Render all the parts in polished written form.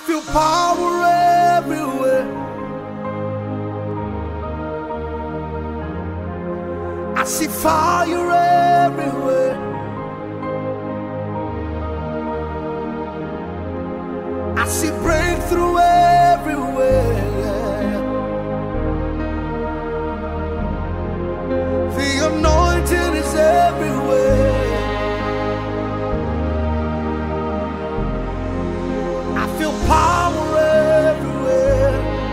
feel power everywhere. I see fire everywhere. I see breakthrough everywhere. The anointing is everywhere. I feel power everywhere.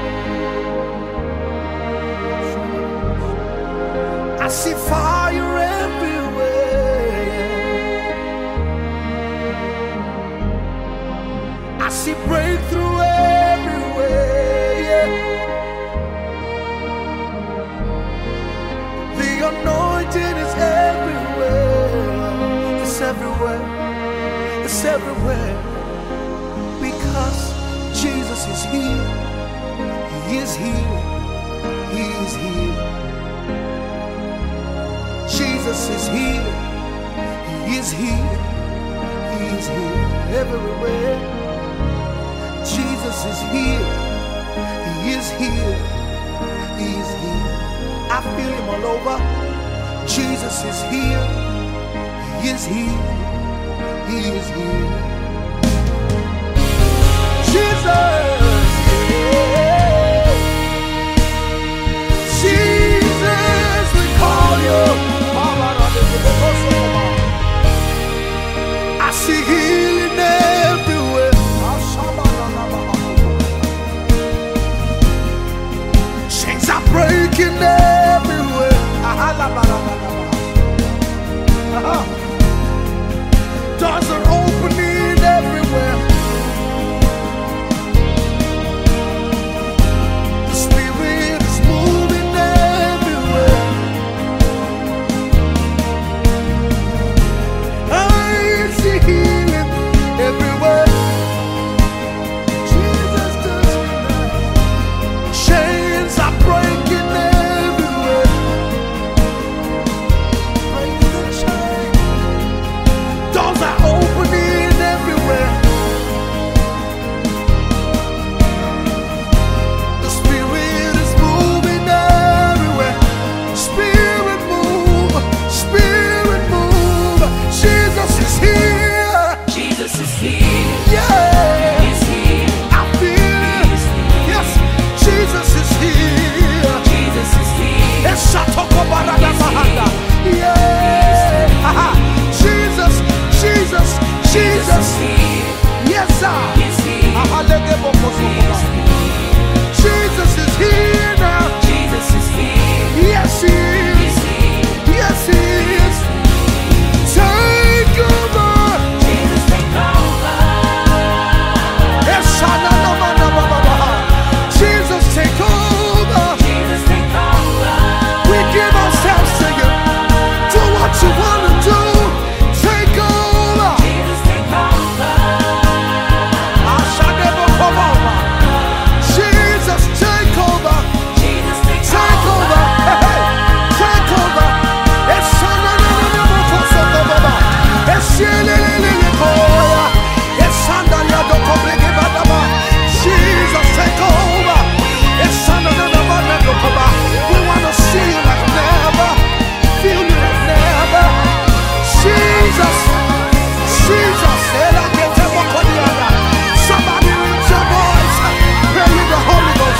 I see fire everywhere. I see breakthrough everywhere. The anointing is everywhere. It's everywhere. It's everywhere. Because Jesus is here. He is here. He is here. Jesus is here. He is here. He is here. Everywhere. Jesus is here. He is here. He is here. I feel him all over. Jesus is here. He is here. He is here. Jesus, yeah. Jesus, we call you. I see healing everywhere. Chains are breaking everywhere. Doors are opening everywhere. The Spirit is moving everywhere. I see healing everywhere. Jesus does me right. Chains are breaking everywhere. Break the chain. Doors are opening everywhere. The Spirit is moving everywhere. Spirit move. Spirit move. Jesus is here. Jesus is here. Yeah. He's here. I feel it. Yes. Jesus is here. Jesus is here. Yeah. Jesus, Jesus, Jesus. Yes, sir. He's here. Jesus is here now. Jesus is here. Yes, he is. He's here. Yes, he is. Take over. Jesus, take over. Yes, Jesus, take over. Jesus, take over. We give ourselves to you. Do what you want to do. Take over. Jesus, take over. Jesus, take over. Jesus, take Take over. Hey, hey. Take over. Jesus, take over. We want to see you like never. Feel you like never. Jesus. Jesus. Somebody lift your voice. Pray with the Holy Ghost.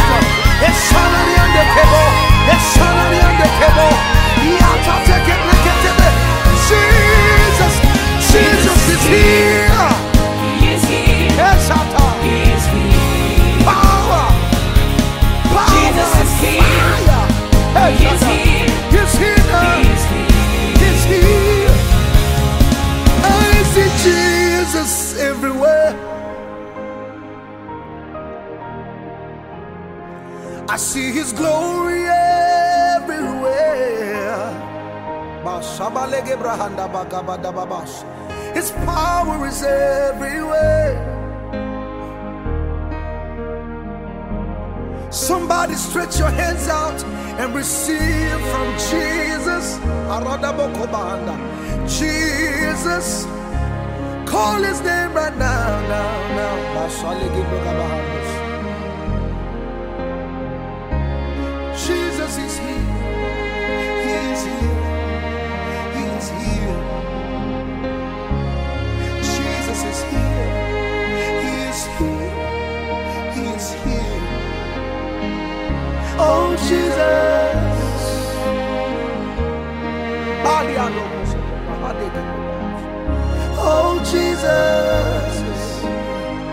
Jesus. Jesus is here. He is here. Yes, He is here. power. Power. Jesus is here. Fire. He is here. He's here now. He is here. He's here. I see Jesus everywhere. I see his glory everywhere. His power is everywhere. Somebody stretch your hands out and receive from Jesus. Jesus, call his name right now, now, now. Jesus is here. He is here. He is here. Jesus is here. He is here. He is here. Oh Jesus. Oh Jesus.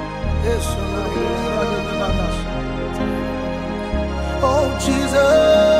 Oh Jesus.